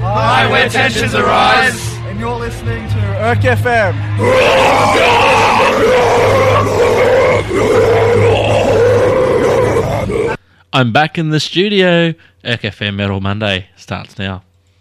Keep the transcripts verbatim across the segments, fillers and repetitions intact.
Hi, where tensions arise. And you're listening to E R C F M. I'm back in the studio. E R C F M Metal Monday starts now.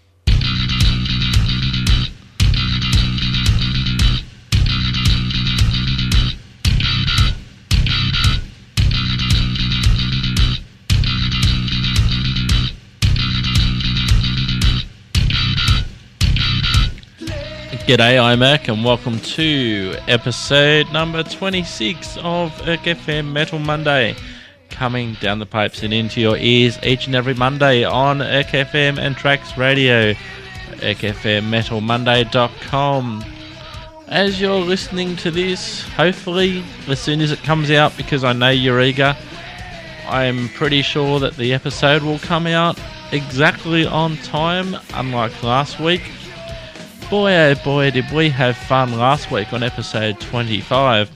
G'day, I'm Mac, and welcome to episode number twenty-six of E R C F M Metal Monday, coming down the pipes and into your ears each and every Monday on E R C F M and Trax Radio, E R C F M metal monday dot com. As you're listening to this, hopefully as soon as it comes out, because I know you're eager, I'm pretty sure that the episode will come out exactly on time, unlike last week. Boy oh boy did we have fun last week on episode twenty-five.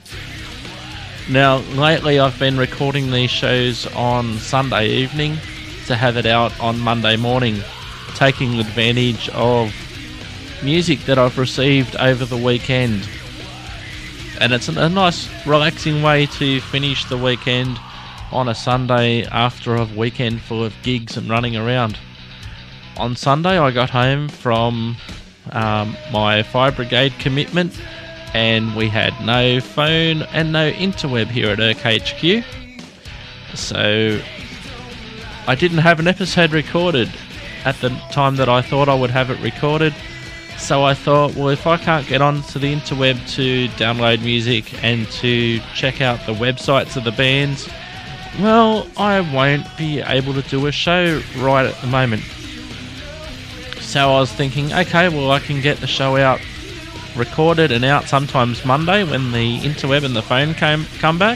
Now lately I've been recording these shows on Sunday evening to have it out on Monday morning, taking advantage of music that I've received over the weekend. And it's a nice relaxing way to finish the weekend on a Sunday after a weekend full of gigs and running around. On Sunday I got home from Um, my fire brigade commitment, and we had no phone and no interweb here at E R C H Q, so I didn't have an episode recorded at the time that I thought I would have it recorded. So I thought, well, if I can't get onto the interweb to download music and to check out the websites of the bands, well, I won't be able to do a show right at the moment. So I was thinking, okay, well, I can get the show out, recorded and out sometimes Monday when the interweb and the phone came come back.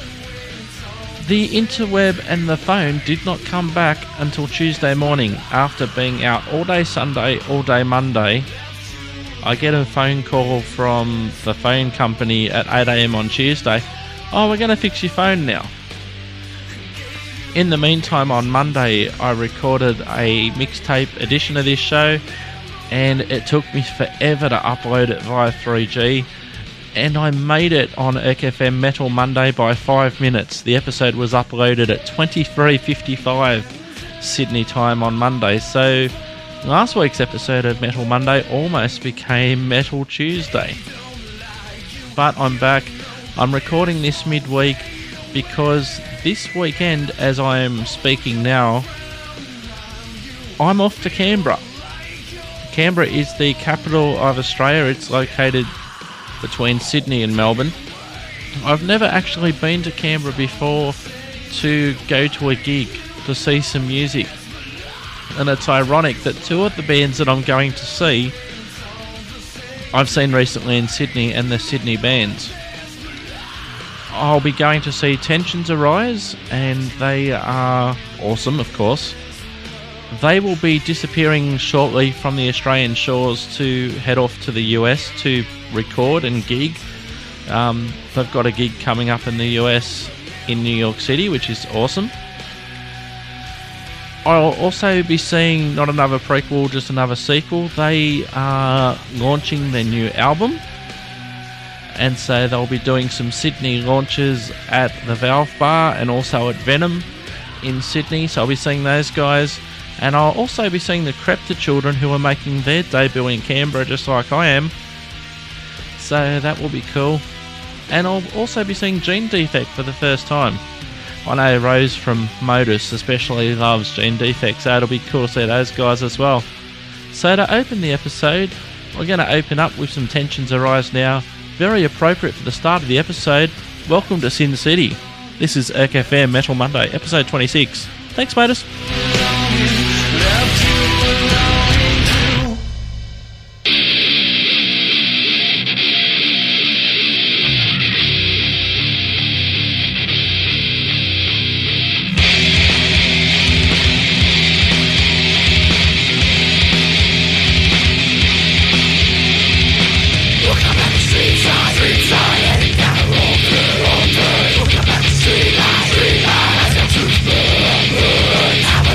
The interweb and the phone did not come back until Tuesday morning. After being out all day Sunday, all day Monday, I get a phone call from the phone company at eight a.m. on Tuesday. Oh, we're going to fix your phone now. In the meantime, on Monday, I recorded a mixtape edition of this show, and it took me forever to upload it via three G, and I made it on E R C F M Metal Monday by five minutes. The episode was uploaded at twenty-three fifty-five Sydney time on Monday, so last week's episode of Metal Monday almost became Metal Tuesday. But I'm back. I'm recording this midweek because this weekend, as I am speaking now, I'm off to Canberra. Canberra is the capital of Australia. It's located between Sydney and Melbourne. I've never actually been to Canberra before to go to a gig, to see some music. And it's ironic that two of the bands that I'm going to see I've seen recently in Sydney, and the Sydney bands. I'll be going to see Tensions Arise, and they are awesome, of course. They will be disappearing shortly from the Australian shores to head off to the U S to record and gig. Um, they've got a gig coming up in the U S in New York City, which is awesome. I'll also be seeing not another prequel, just another sequel. They are launching their new album, and so they'll be doing some Sydney launches at the Valve Bar and also at Venom in Sydney, so I'll be seeing those guys. And I'll also be seeing the Crepta Children, who are making their debut in Canberra just like I am, so that will be cool. And I'll also be seeing Gene Defect for the first time. I know Rose from Modus especially loves Gene Defect, so it'll be cool to see those guys as well. So to open the episode, we're going to open up with some Tensions Arise now. Very appropriate for the start of the episode. Welcome to Sin City. This is E R C F M Metal Monday, episode twenty-six. Thanks, Modus. Street light, street light, as the truth burn, burn.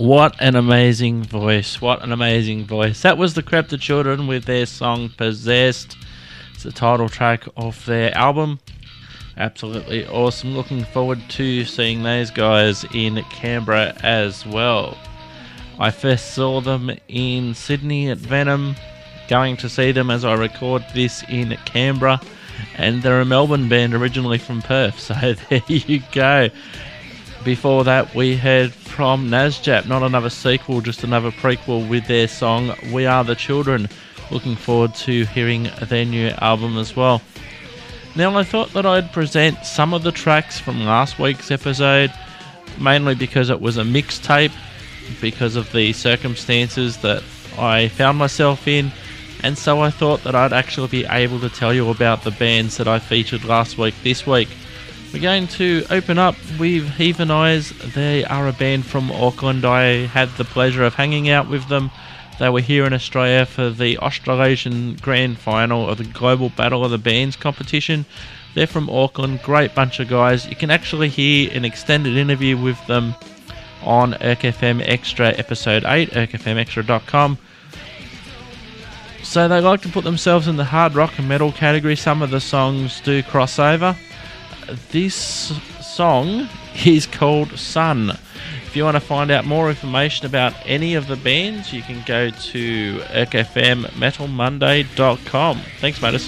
What an amazing voice. What an amazing voice. That was the Crafted Children with their song Possessed. It's the title track of their album. Absolutely awesome. Looking forward to seeing those guys in Canberra as well. I first saw them in Sydney at Venom. Going to see them as I record this in Canberra. And they're a Melbourne band originally from Perth. So there you go. Before that, we heard from Nasjap, not another sequel, just another prequel with their song We Are the Children. Looking forward to hearing their new album as well. Now, I thought that I'd present some of the tracks from last week's episode, mainly because it was a mixtape, because of the circumstances that I found myself in, and so I thought that I'd actually be able to tell you about the bands that I featured last week this week. We're going to open up with Heathen Eyes. They are a band from Auckland. I had the pleasure of hanging out with them. They were here in Australia for the Australasian Grand Final of the Global Battle of the Bands competition. They're from Auckland, great bunch of guys. You can actually hear an extended interview with them on E R C F M Extra Episode eight, E R C F M extra dot com. So they like to put themselves in the hard rock and metal category. Some of the songs do cross over. This song is called Sun. If you want to find out more information about any of the bands, you can go to E R C F M metal monday dot com. Thanks, Mattis.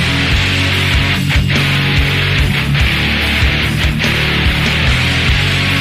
We'll be right back.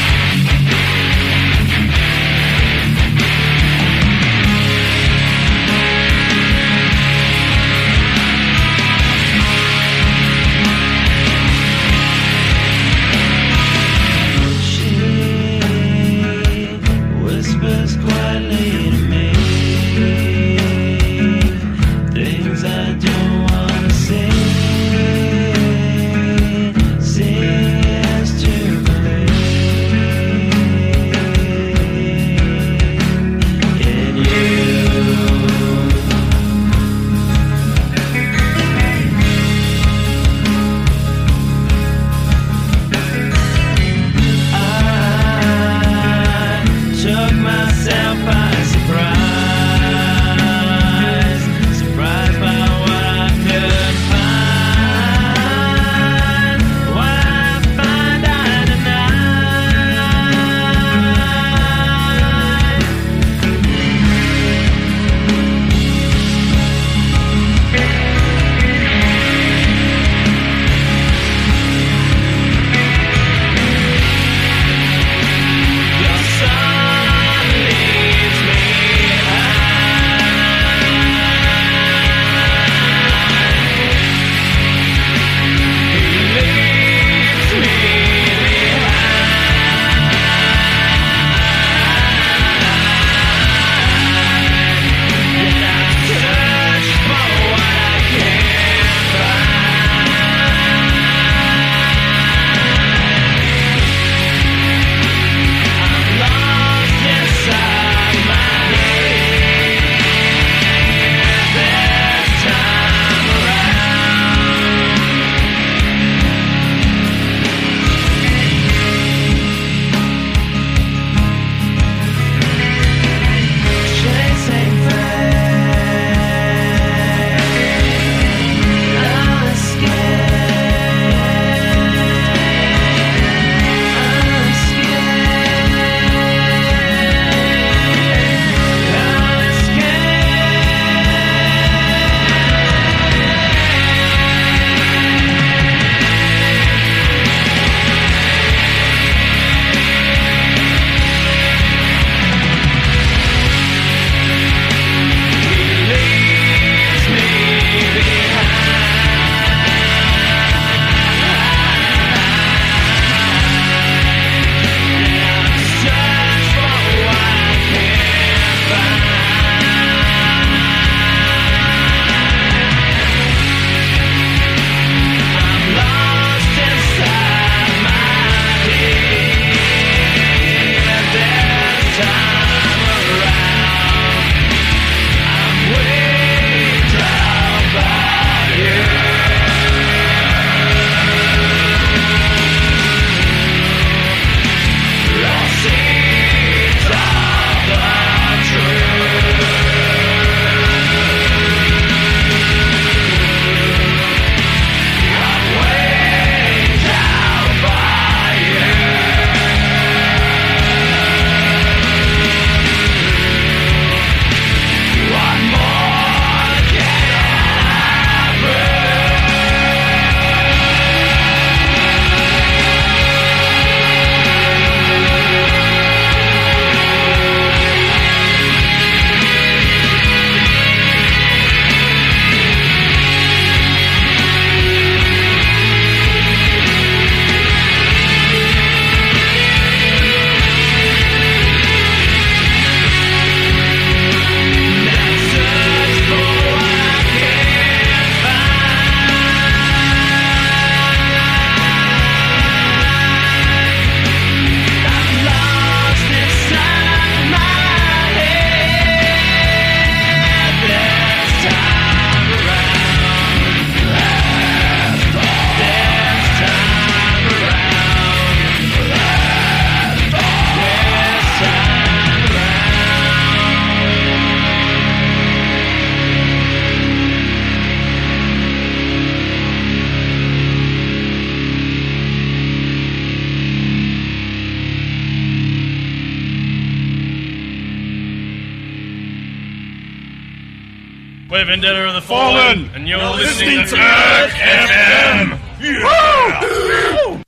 We're Vendetta of the Fallen, and you're listening to Erk F M. Yeah.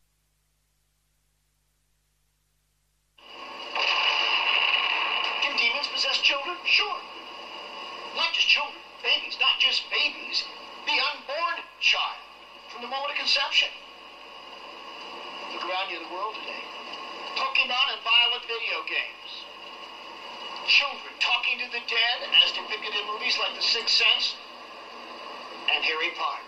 Can demons possess children? Sure. Not just children, babies, not just babies. The unborn child, from the moment of conception. Look around you in the world today. Pokemon and violent video games. Children talking to the dead, as depicted in movies like The Sixth Sense and Harry Potter.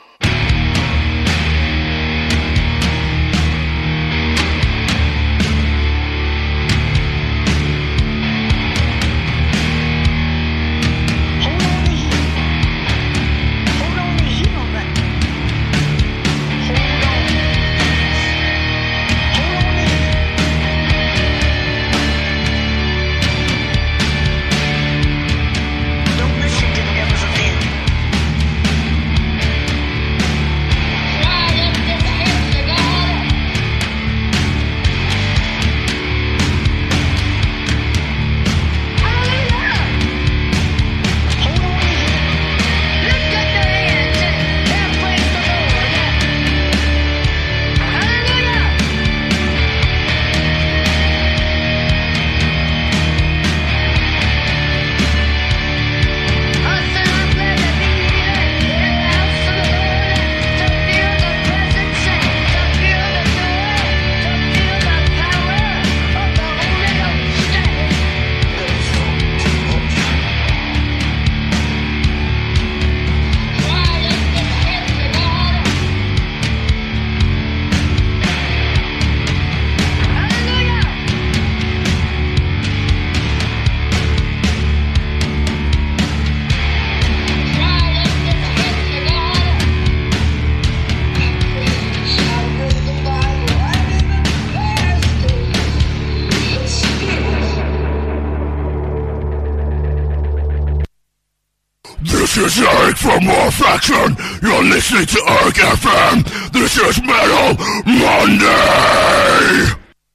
This is Eric from War Faction. You're listening to Erk F M. This is Metal Monday.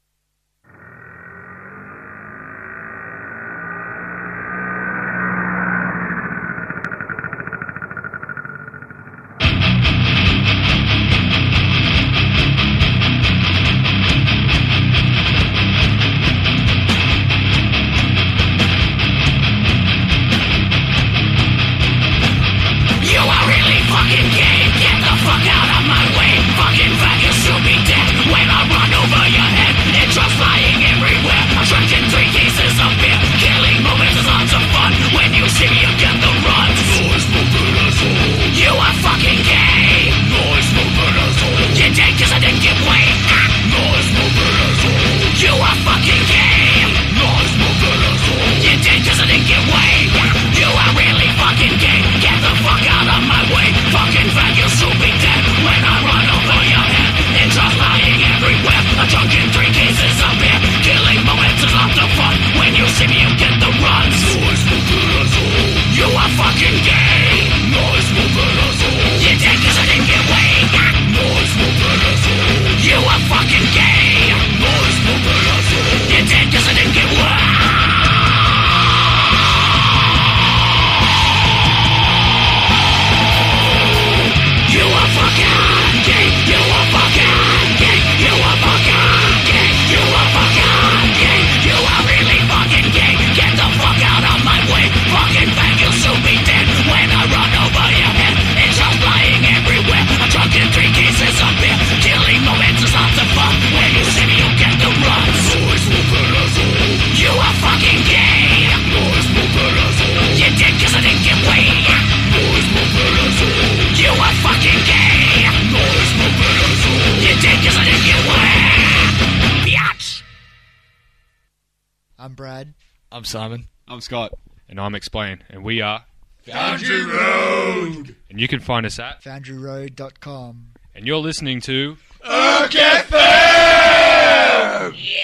I'm Brad. I'm Simon. I'm Scott. And I'm Explain. And we are Foundry Road. And you can find us at foundry road dot com. And you're listening to Erk F M! Yeah!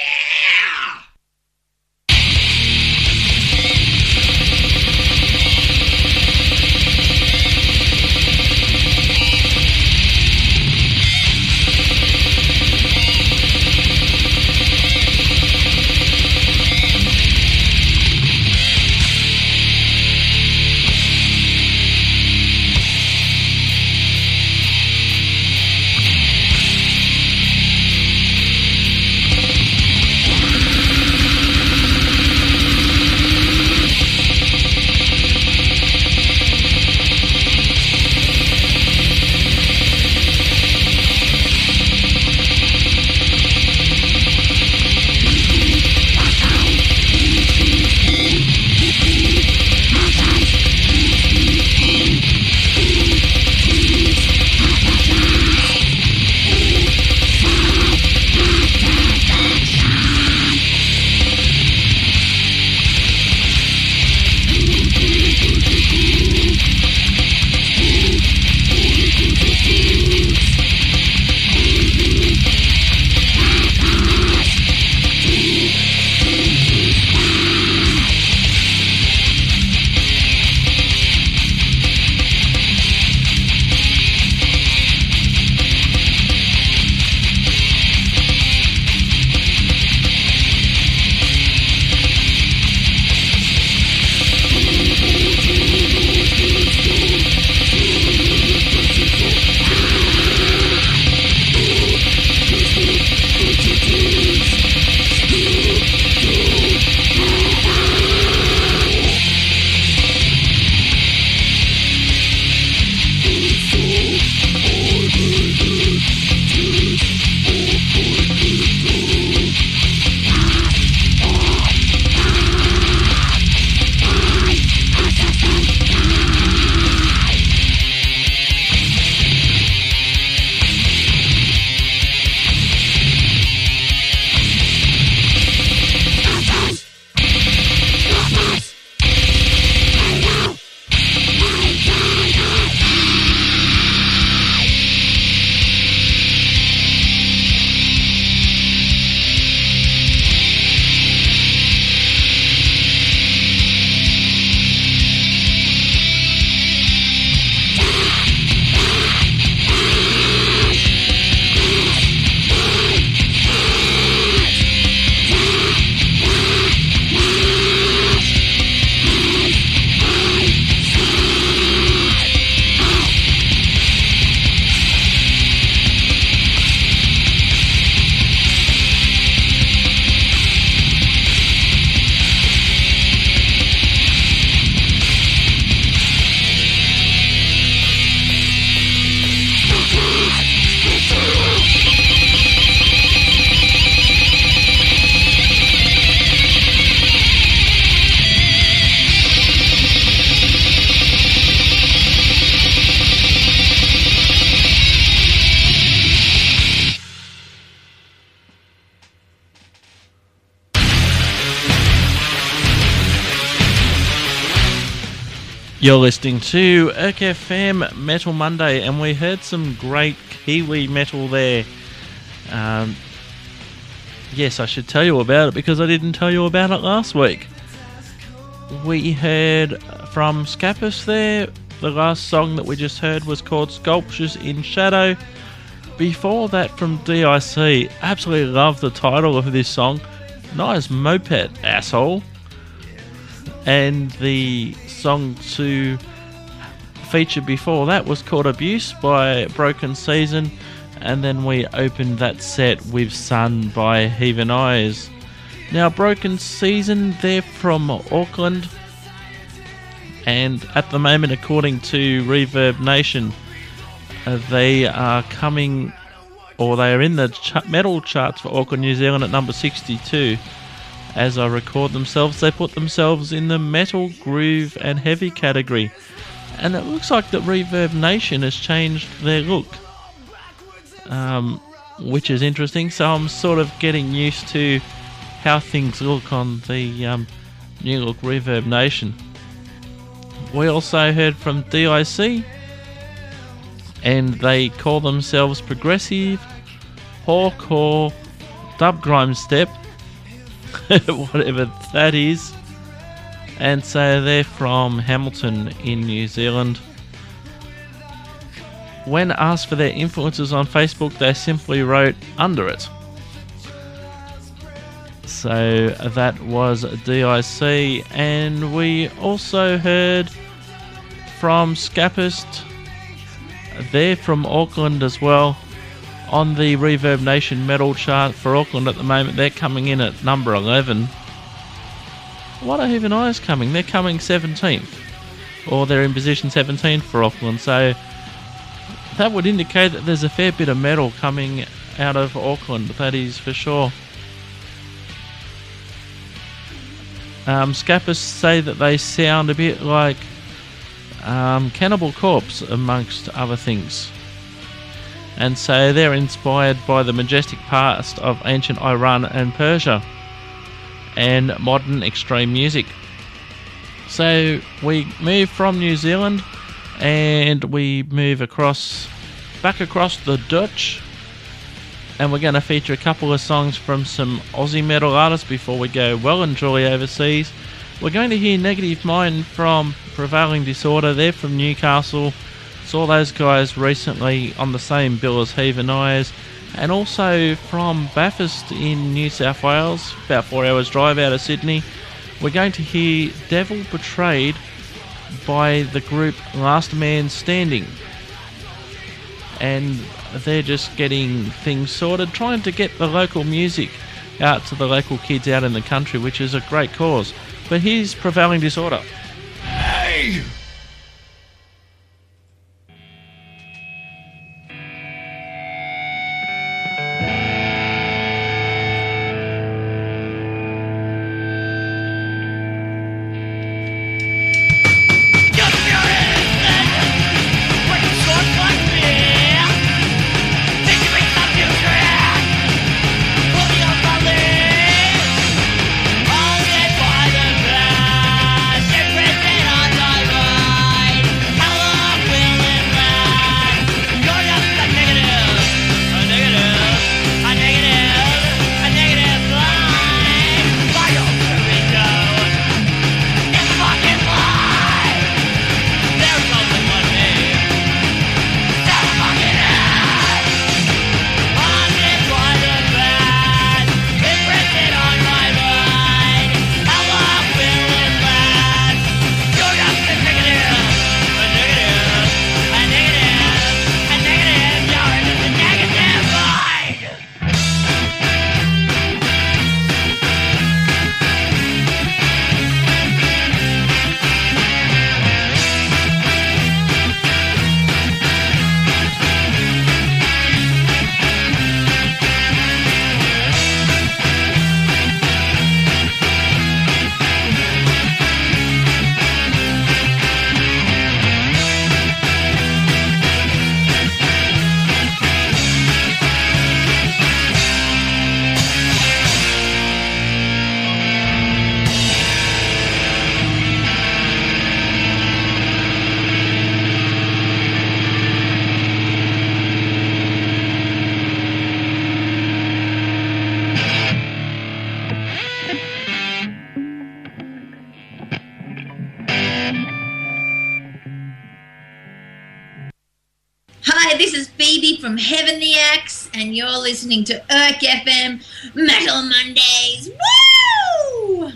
You're listening to E R C F M Metal Monday, and we heard some great Kiwi metal there. Um, yes, I should tell you about it because I didn't tell you about it last week. We heard from Scapus there. The last song that we just heard was called Sculptures in Shadow. Before that, from D I C, absolutely love the title of this song, Nice Moped, Asshole. And the song to feature before that was called Abuse by Broken Season, and then we opened that set with Sun by Heathen Eyes. Now, Broken Season, they're from Auckland, and at the moment, according to Reverb Nation, uh, they are coming, or they are in the ch- metal charts for Auckland, New Zealand at number sixty-two. As I record themselves, they put themselves in the metal, groove and heavy category. And it looks like that Reverb Nation has changed their look, um, which is interesting. So I'm sort of getting used to how things look on the um, new look Reverb Nation. We also heard from D I C, and they call themselves Progressive Hardcore Dub Grime Step, whatever that is. And so they're from Hamilton in New Zealand. When asked for their influences on Facebook, they simply wrote under it. So that was D I C, and we also heard from Scapist. They're from Auckland as well. On the Reverb Nation metal chart for Auckland at the moment, they're coming in at number eleven. What are Heathen Eyes coming? They're coming seventeenth. Or they're in position seventeen for Auckland. So that would indicate that there's a fair bit of metal coming out of Auckland, that is for sure. Um, Scappists say that they sound a bit like um, Cannibal Corpse, amongst other things. And so they're inspired by the majestic past of ancient Iran and Persia and modern extreme music. So we move from New Zealand and we move across, back across the Dutch, and we're going to feature a couple of songs from some Aussie metal artists before we go well and truly overseas. We're going to hear Negative Mind from Prevailing Disorder. They're from Newcastle. Saw those guys recently on the same bill as Heathen Eyes. And also from Bathurst in New South Wales, about four hours drive out of Sydney, we're going to hear Devil Betrayed by the group Last Man Standing. And they're just getting things sorted, trying to get the local music out to the local kids out in the country, which is a great cause. But here's Prevailing Disorder. Hey! By the blood, this is Phoebe from Heaven the Axe, and you're listening to Irk F M Metal Mondays. Woo!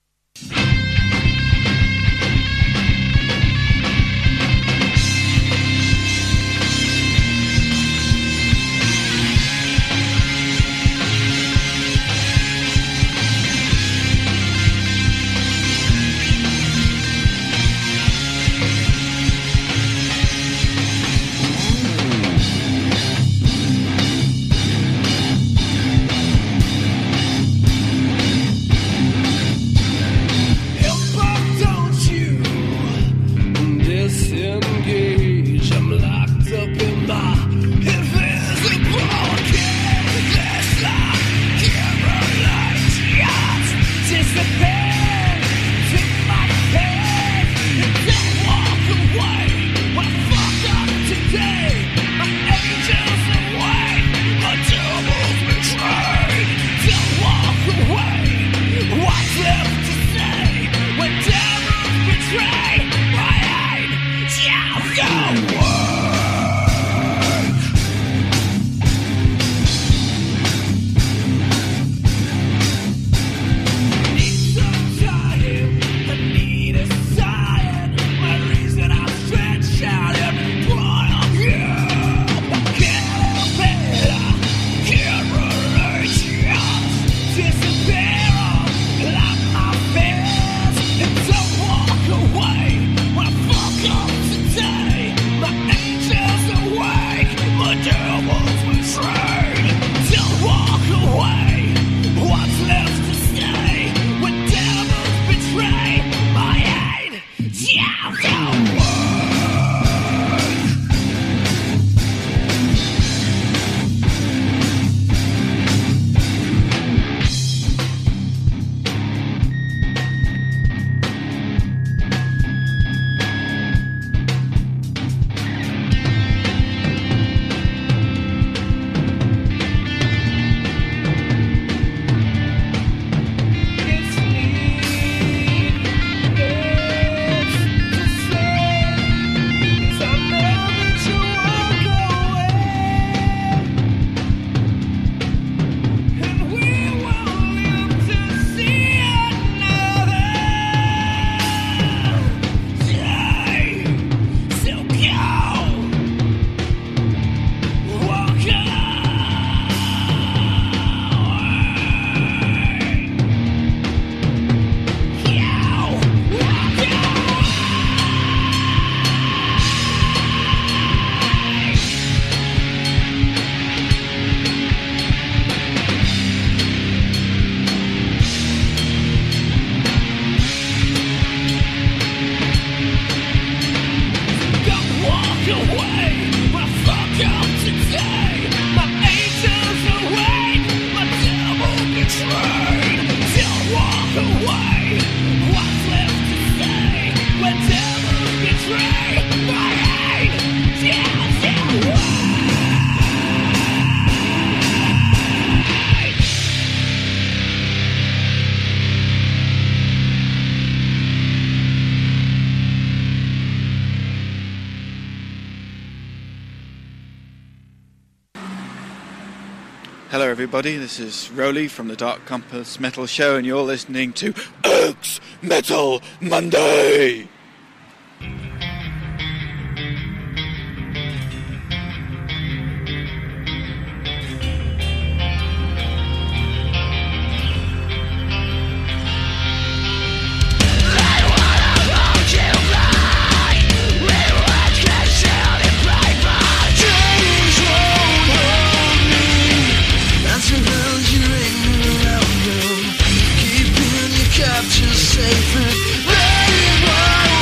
Hello everybody, this is Rowley from the Dark Compass Metal Show and you're listening to Irk's Metal Monday! Safe and very well.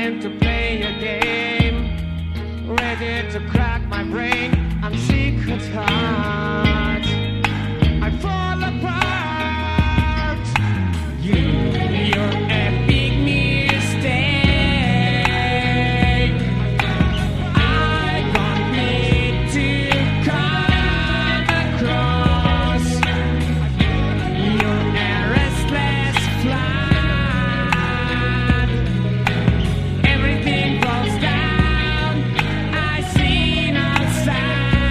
came to play a game, ready to crack my brain. I'm sick at heart. I fall apart. You, you're a big mistake. I don't need to come across. You're a restless flood. Everything falls down. I see no sign.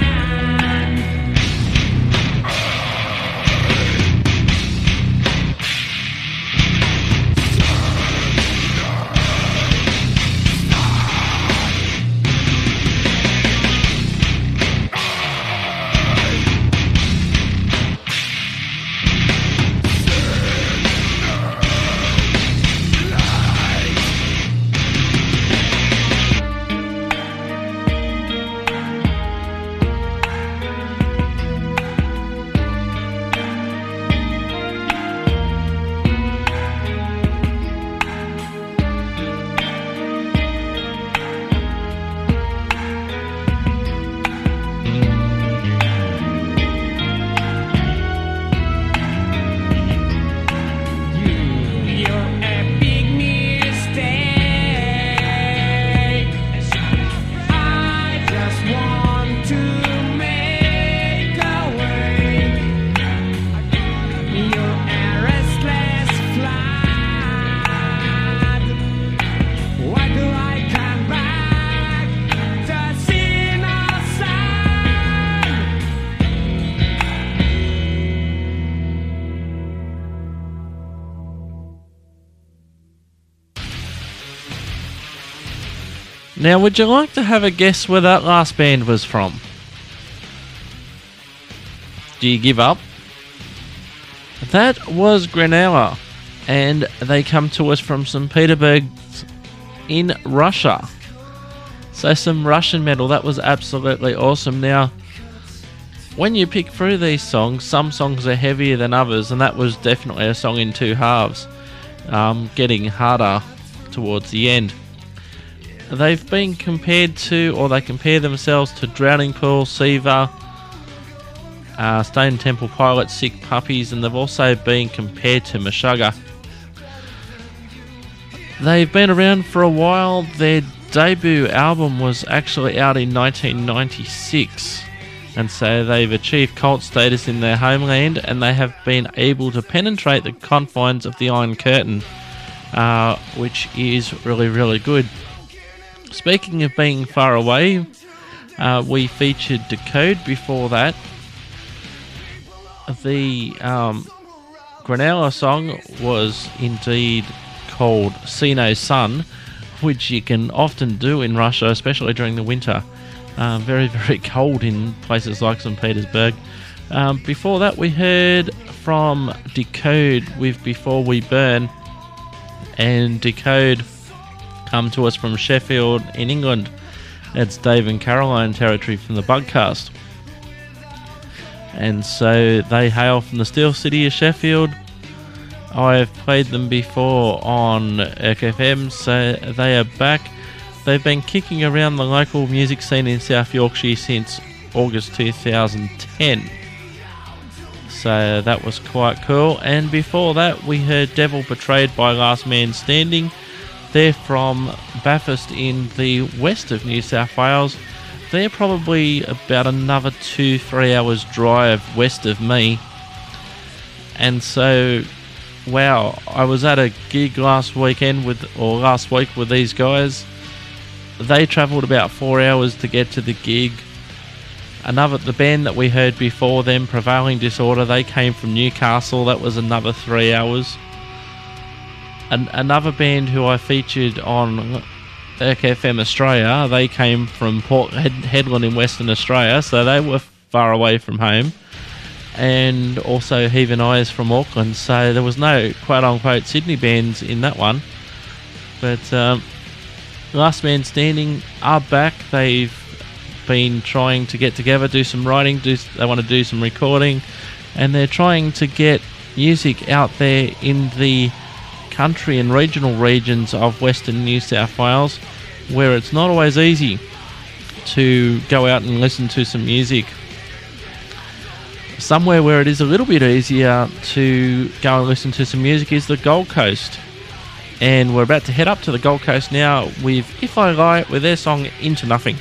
You're a big mistake. I just want to make a way. You're a restless flood. Why do I come back to see no sign? Now, would you like to have a guess where that last band was from? Do you give up? That was Granella, and they come to us from Saint Petersburg in Russia. So some Russian metal, that was absolutely awesome. Now, when you pick through these songs, some songs are heavier than others, and that was definitely a song in two halves, um, getting harder towards the end. They've been compared to, or they compare themselves to Drowning Pool, Siva, uh, Stone Temple Pilots, Sick Puppies, and they've also been compared to Meshuggah. They've been around for a while. Their debut album was actually out in nineteen ninety-six, and so they've achieved cult status in their homeland, and they have been able to penetrate the confines of the Iron Curtain, uh, which is really, really good. Speaking of being far away, uh, we featured Decode before that. The um, Granella song was indeed called See No Sun, which you can often do in Russia, especially during the winter. Uh, very, very cold in places like Saint Petersburg. Um, before that, we heard from Decode with Before We Burn, and Decode come to us from Sheffield in England. That's Dave and Caroline territory from the Bugcast. And so they hail from the Steel City of Sheffield. I've played them before on Erk F M, so they are back. They've been kicking around the local music scene in South Yorkshire since August two thousand ten. So that was quite cool. And before that, we heard Devil Betrayed by Last Man Standing. They're from Bathurst in the west of New South Wales. They're probably about another two, three hours drive west of me. And so, wow, I was at a gig last weekend with, or last week with these guys. They travelled about four hours to get to the gig. Another, the band that we heard before them, Prevailing Disorder, they came from Newcastle. That was another three hours. An- another band who I featured on Erk F M Australia, they came from Port Hed- Hedland in Western Australia, so they were far away from home. And also Heaving Eyes from Auckland, so there was no quote-unquote Sydney bands in that one. But um, Last Man Standing are back. They've been trying to get together, do some writing, do they want to do some recording, and they're trying to get music out there in the country and regional regions of Western New South Wales, where it's not always easy to go out and listen to some music. Somewhere where it is a little bit easier to go and listen to some music is the Gold Coast. And we're about to head up to the Gold Coast now with If I Lie, with their song Into Nothing.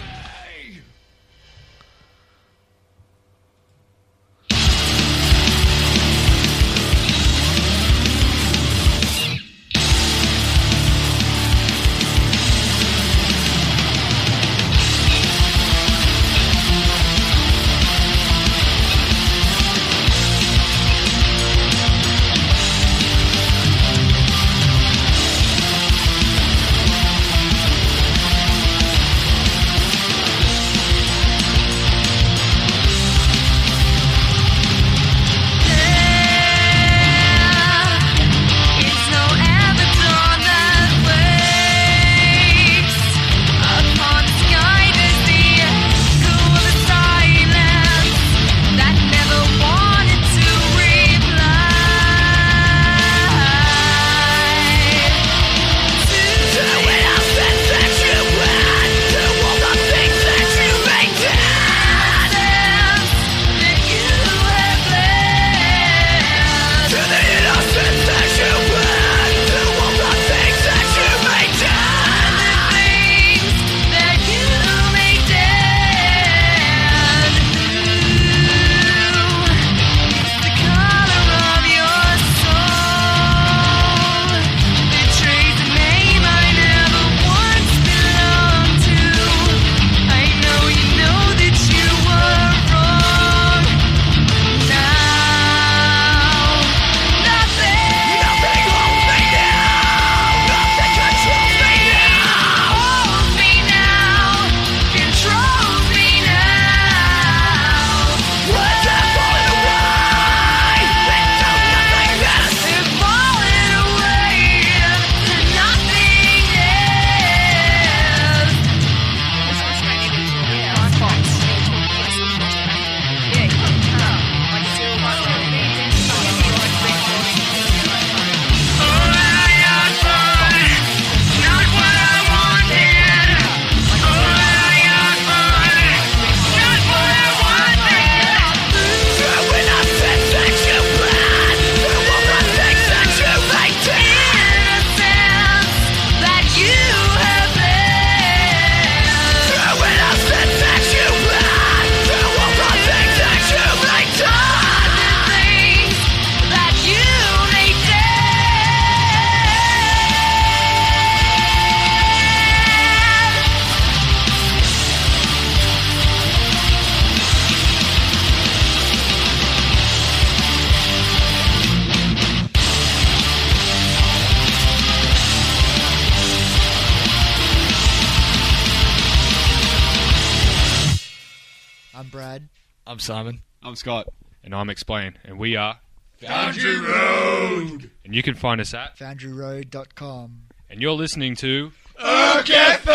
I'm Brad. I'm Simon. I'm Scott. And I'm Explain. And we are Foundry Road. And you can find us at foundry road dot com. And you're listening to Erk F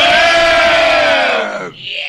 M! Yeah!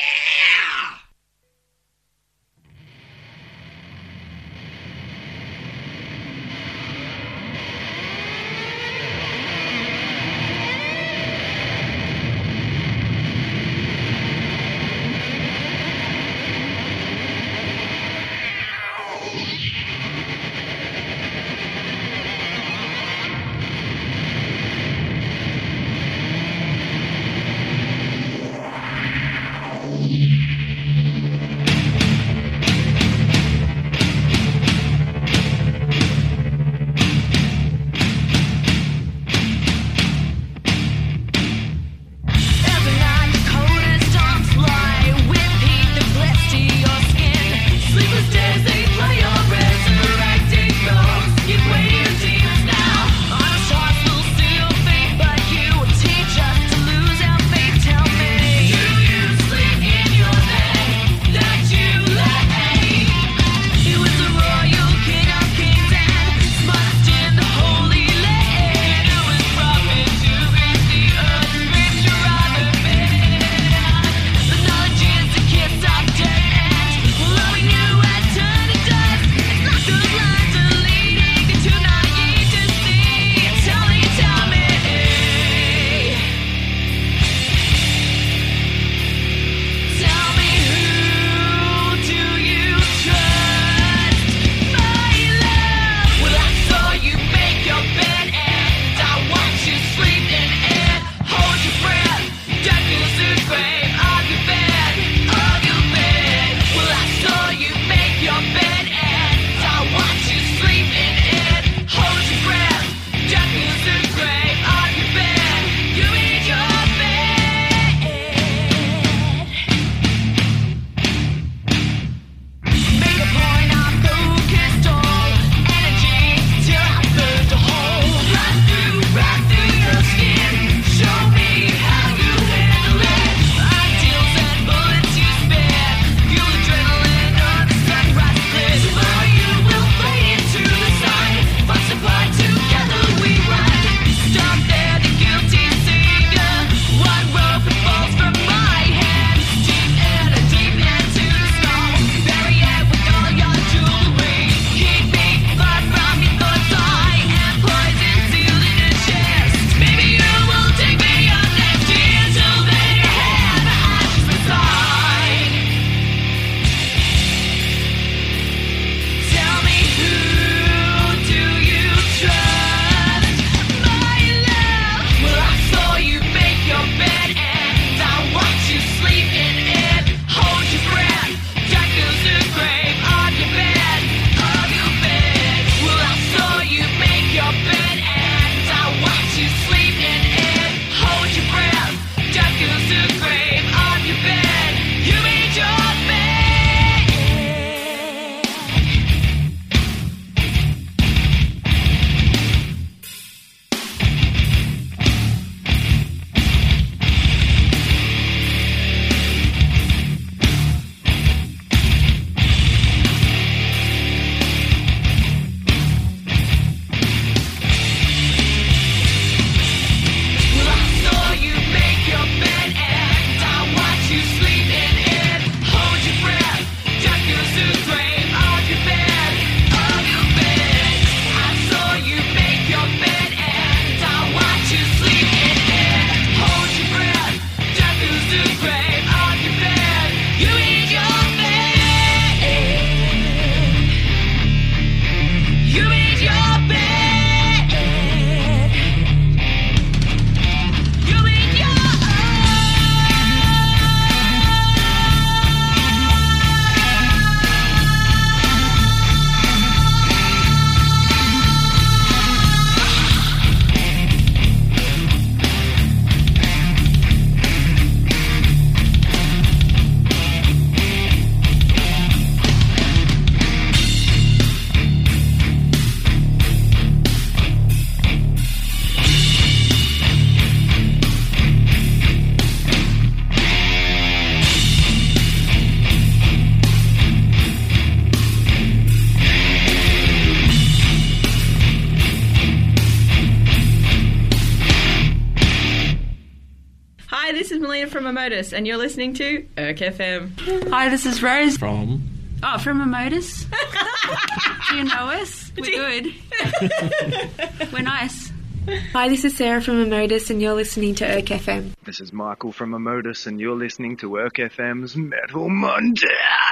Hi, this is Melina from Emotus, and you're listening to Irk F M. Hi, this is Rose. From? Oh, from Emotus. Do you know us? We're good. We're nice. Hi, this is Sarah from Emotus, and you're listening to Irk F M. This is Michael from Emotus, and you're listening to Irk F M's Metal Mondays.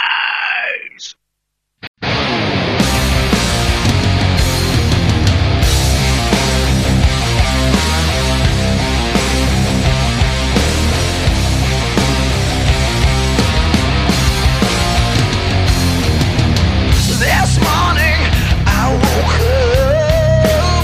This morning I woke up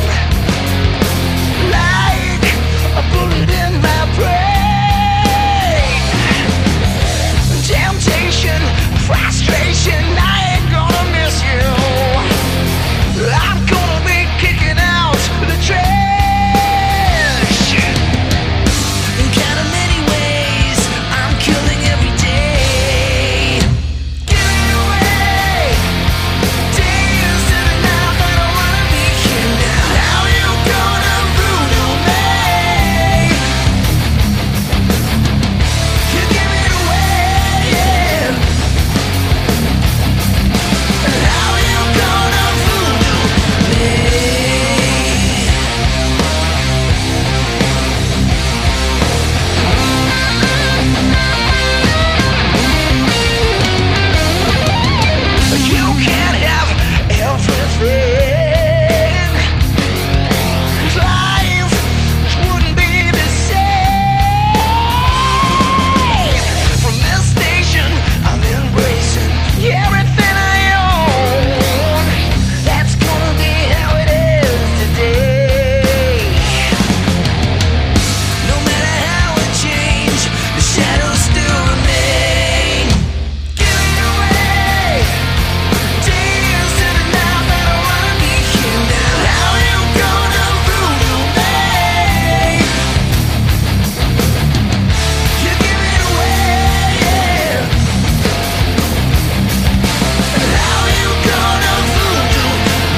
like a bullet in my brain. Temptation, frustration, I ain't gonna miss you. I'm gonna be kicking out the trash. In kind of many ways, I'm killing every day. Giving away days to the night, I don't wanna be here now. How you gonna ruin me? You give it away, yeah. How you gonna ruin me? You can't have everything. Life wouldn't be the same. From this station, I'm embracing everything I own. That's gonna be how it is today. No matter how I change, the shadows still remain. Giving away days to the night, I don't wanna be here now. How you gonna ruin me? You give it away, yeah. How you gonna ruin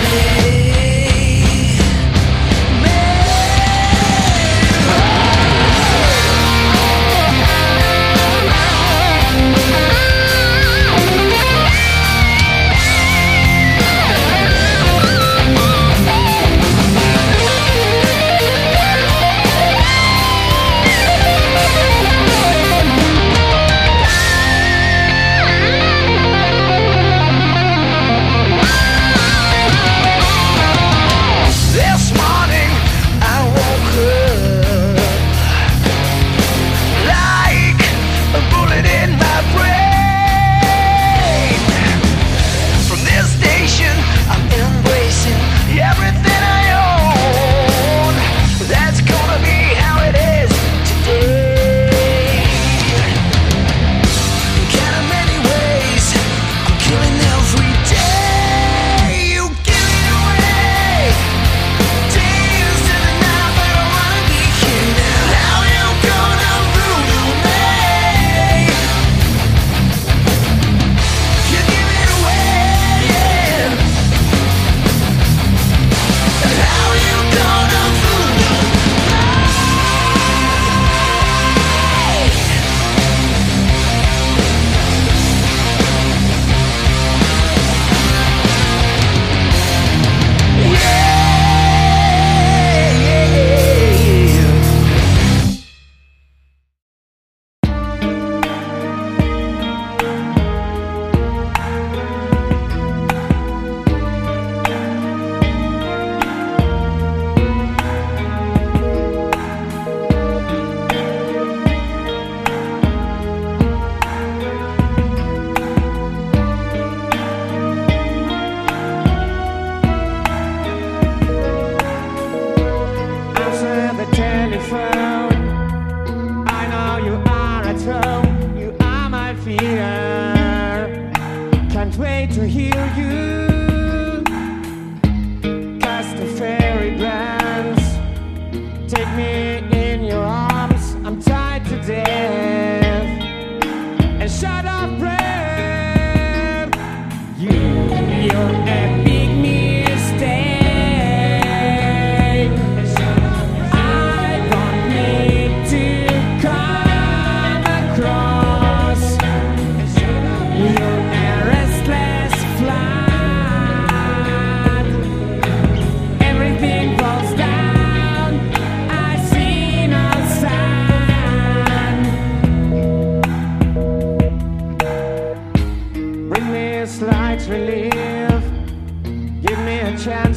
This morning I woke up like a bullet in my brain. From this station I'm embracing everything I own. That's gonna be how it is today. In kind of many ways, I'm killing every day. You give it away days to the night, but I wanna be here now. How you gonna ruin me? You give it away, yeah. How you gonna ruin me? Answer the telephone. I know you are at home. You are my fear. Can't wait to hear you. 'Cause the fairy glance. Take me in your arms. I'm tied to death. And shut off breath. You, you're a big mistake. I don't need to come.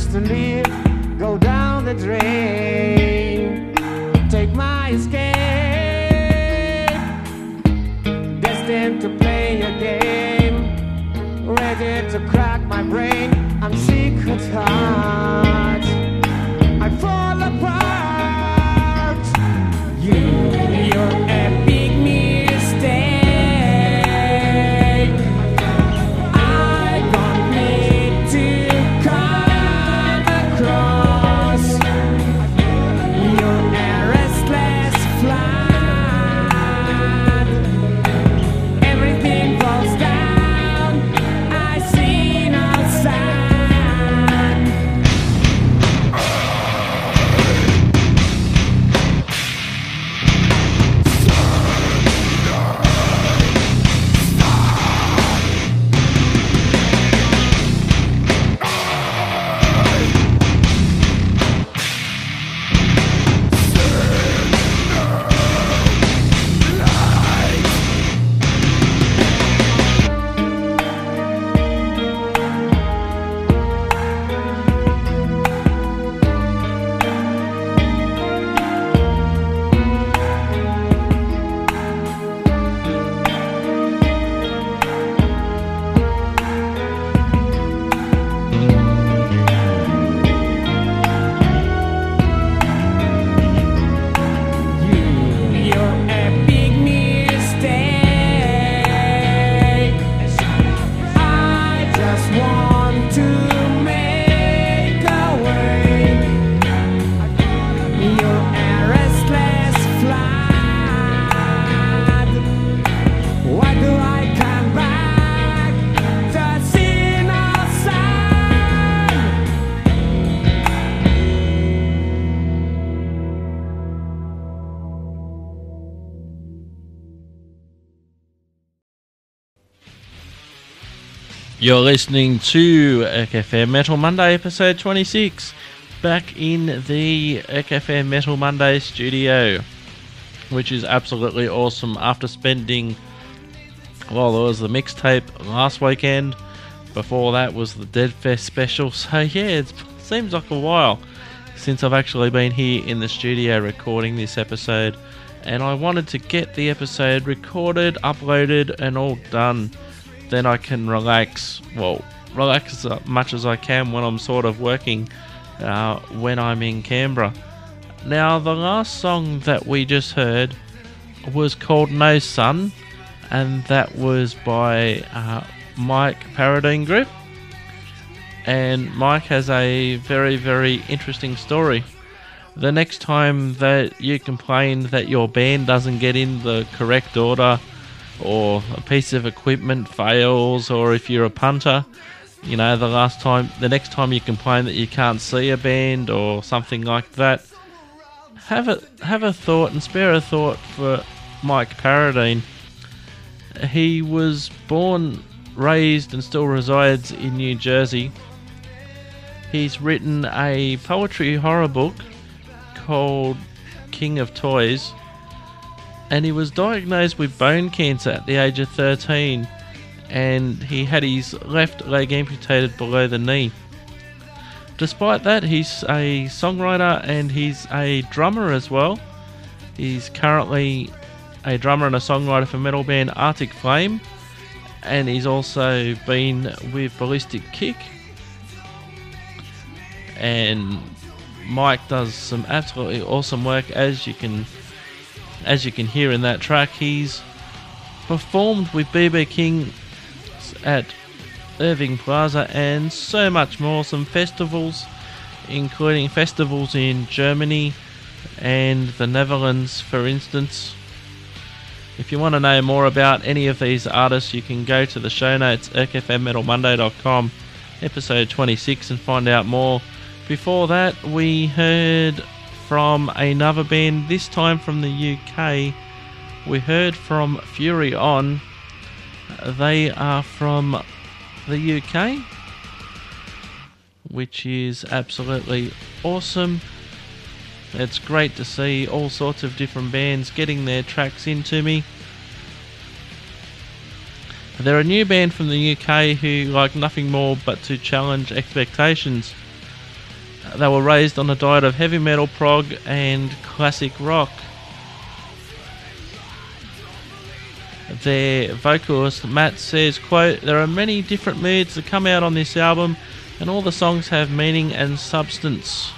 just to leave, go down the drain. Take my escape, destined to play a game, ready to crack my brain. I'm secret heart, I fall apart. You, you're a big mistake. I don't need to come across. You're a restless flood. Everything falls down. I see no sign. You're listening to E K F M Metal Monday, episode twenty-six, back in the E K F M Metal Monday studio, which is absolutely awesome. After spending, well, there was the mixtape last weekend, before that was the Deadfest special, so yeah, it seems like a while since I've actually been here in the studio recording this episode, and I wanted to get the episode recorded, uploaded, and all done. Then I can relax, well, relax as much as I can when I'm sort of working uh, when I'm in Canberra. Now, the last song that we just heard was called No Sun, and that was by uh, Mike Paradine Group. And Mike has a very, very interesting story. The next time that you complain that your band doesn't get in the correct order, or a piece of equipment fails, or if you're a punter, you know, the last time, the next time you complain that you can't see a band or something like that, have a have a thought and spare a thought for Mike Paradine. He was born, raised, and still resides in New Jersey. He's written a poetry horror book called King of Toys, and he was diagnosed with bone cancer at the age of thirteen, and he had his left leg amputated below the knee. Despite that, he's a songwriter and he's a drummer as well. He's currently a drummer and a songwriter for metal band Arctic Flame, and he's also been with Ballistic Kick. And Mike does some absolutely awesome work, as you can As you can hear in that track. He's performed with B B King at Irving Plaza and so much more. Some festivals, including festivals in Germany and the Netherlands, for instance. If you want to know more about any of these artists, you can go to the show notes, e k f m metal monday dot com, episode twenty-six, and find out more. Before that, we heard from another band, this time from the U K. We heard from Fury On. They are from the U K, which is absolutely awesome. It's great to see all sorts of different bands getting their tracks into me. They're a new band from the U K who like nothing more but to challenge expectations. They were raised on a diet of heavy metal, prog and classic rock. Their vocalist Matt says, quote, "There are many different moods that come out on this album and all the songs have meaning and substance."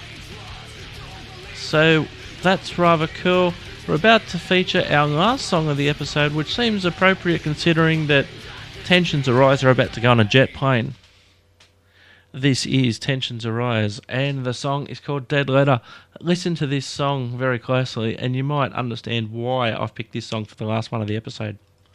So that's rather cool. We're about to feature our last song of the episode, which seems appropriate considering that Tensions Arise are about to go on a jet plane. This is Tensions Arise, and the song is called Dead Letter. Listen to this song very closely, and you might understand why I've picked this song for the last one of the episode.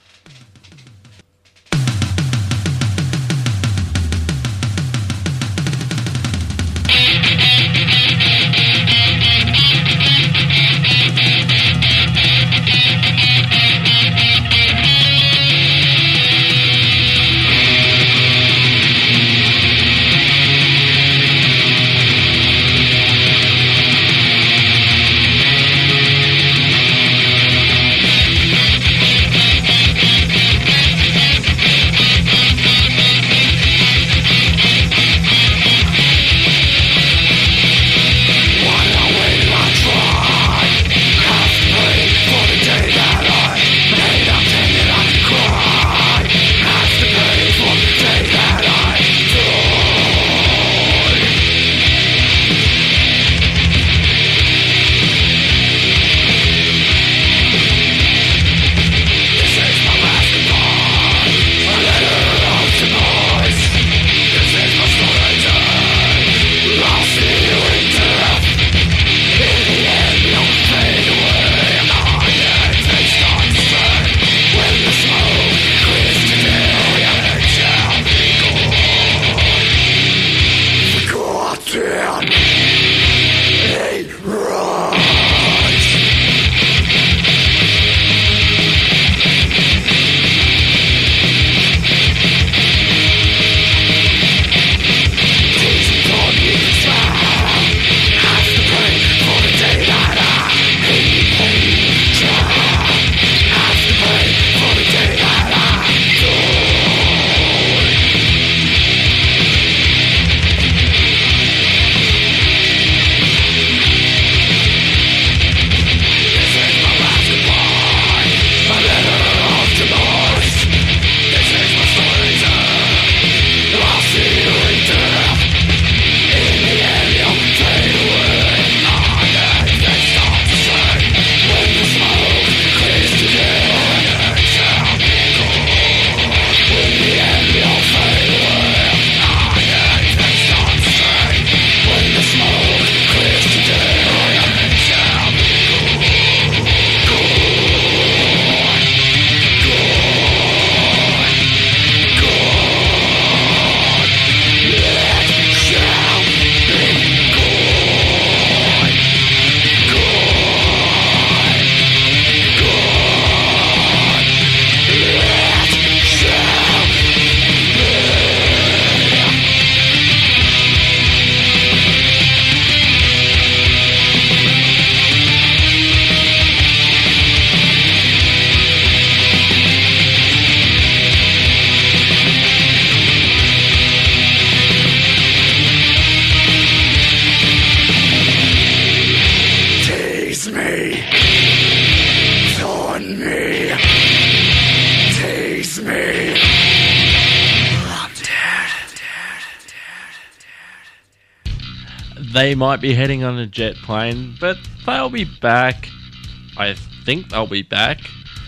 They might be heading on a jet plane, but they'll be back. I think they'll be back.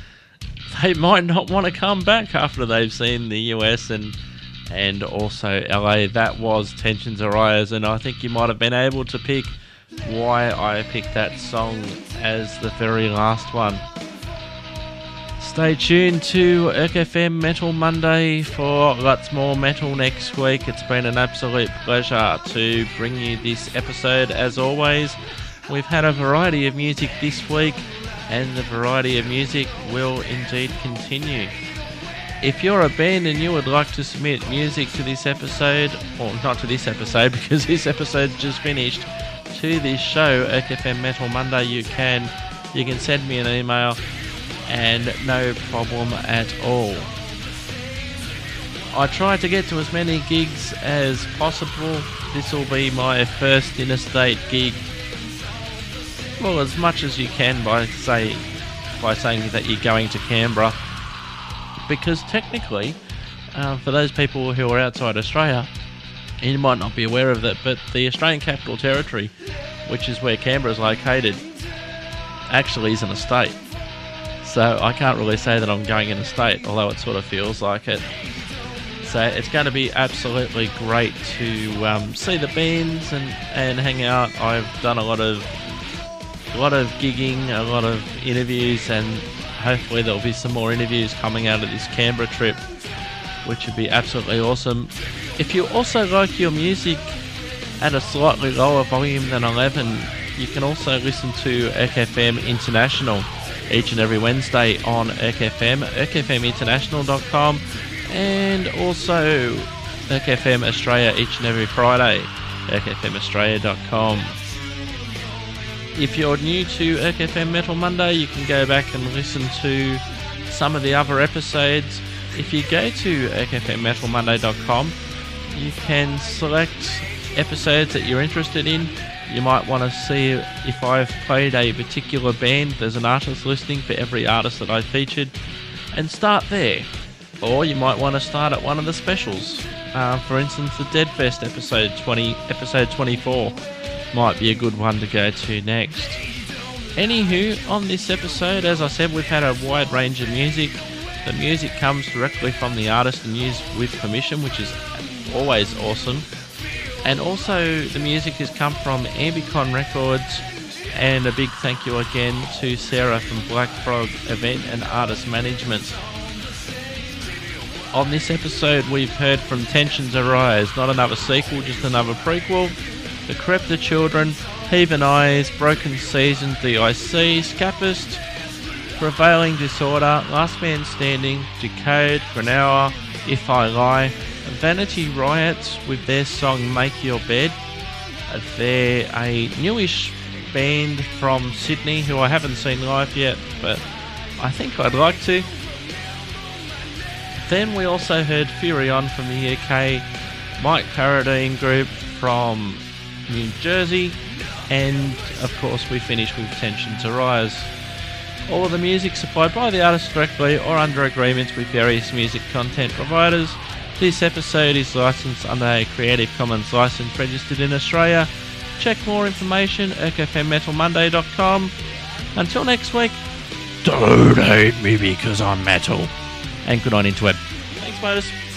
They might not want to come back after they've seen the U S and and also L A. That was Tensions Arise, and I think you might have been able to pick why I picked that song as the very last one. Stay tuned to E R C F M Metal Monday for lots more metal next week. It's been an absolute pleasure to bring you this episode as always. We've had a variety of music this week, and the variety of music will indeed continue. If you're a band and you would like to submit music to this episode, or not to this episode because this episode's just finished, to this show, E R C F M Metal Monday, you can. You can send me an email and no problem at all. I try to get to as many gigs as possible. This will be my first interstate gig. Well, as much as you can by say by saying that you're going to Canberra, because technically, uh, for those people who are outside Australia, you might not be aware of that, but the Australian Capital Territory, which is where Canberra is located, actually is an estate. So I can't really say that I'm going interstate, although it sort of feels like it. So it's going to be absolutely great to um, see the bands and, and hang out. I've done a lot of a lot of gigging, a lot of interviews, and hopefully there'll be some more interviews coming out of this Canberra trip, which would be absolutely awesome. If you also like your music at a slightly lower volume than eleven, you can also listen to E R C F M International each and every Wednesday on E R C F M, E R C F M international dot com, and also E R C F M Australia each and every Friday, E R C F M australia dot com. If you're new to E R C F M Metal Monday, you can go back and listen to some of the other episodes. If you go to E R C F M metal monday dot com, you can select episodes that you're interested in. You might want to see if I've played a particular band. There's an artist listing for every artist that I featured, and start there. Or you might want to start at one of the specials. Uh, for instance, the Deadfest episode twenty, episode twenty-four might be a good one to go to next. Anywho, on this episode, as I said, we've had a wide range of music. The music comes directly from the artist and used with permission, which is always awesome. And also, the music has come from Ambicon Records, and a big thank you again to Sarah from Black Frog Event and Artist Management. On this episode, we've heard from Tensions Arise, not another sequel, just another prequel. The Crepta Children, Heathen Eyes, Broken Season, D I C, Scapist, Prevailing Disorder, Last Man Standing, Decode, Granower, If I Lie, Vanity Riots with their song Make Your Bed. They're a newish band from Sydney who I haven't seen live yet, but I think I'd like to. Then we also heard Furion from the U K, Mike Carradine Group from New Jersey, and of course we finished with Tensions Arise. All of the music supplied by the artist directly or under agreements with various music content providers. This episode is licensed under a Creative Commons license registered in Australia. Check more information at E R C F M metal monday dot com. Until next week, don't hate me because I'm metal. And good on into it. Thanks, Modus.